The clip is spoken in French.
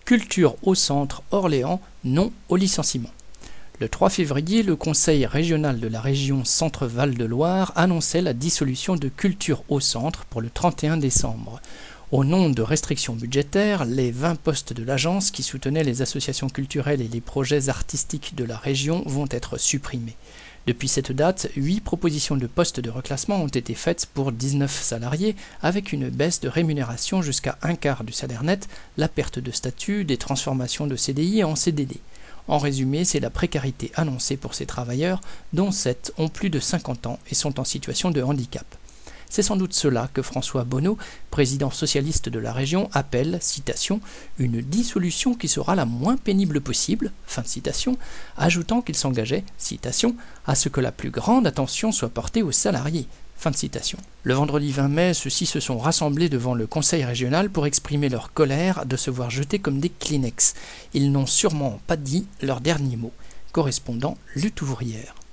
Culture au centre Orléans, non au licenciement. Le 3 février, le Conseil régional de la région Centre-Val de Loire annonçait la dissolution de Culture au centre pour le 31 décembre. Au nom de restrictions budgétaires, les 20 postes de l'agence qui soutenaient les associations culturelles et les projets artistiques de la région vont être supprimés. Depuis cette date, 8 propositions de postes de reclassement ont été faites pour 19 salariés, avec une baisse de rémunération jusqu'à un quart du salaire net, la perte de statut, des transformations de CDI en CDD. En résumé, c'est la précarité annoncée pour ces travailleurs, dont 7 ont plus de 50 ans et sont en situation de handicap. C'est sans doute cela que François Bonneau, président socialiste de la région, appelle, citation, « une dissolution qui sera la moins pénible possible », fin de citation, ajoutant qu'il s'engageait, citation, « à ce que la plus grande attention soit portée aux salariés ». Fin de citation. Le vendredi 20 mai, ceux-ci se sont rassemblés devant le conseil régional pour exprimer leur colère de se voir jetés comme des Kleenex. Ils n'ont sûrement pas dit leur dernier mot. Correspondant Lutte ouvrière.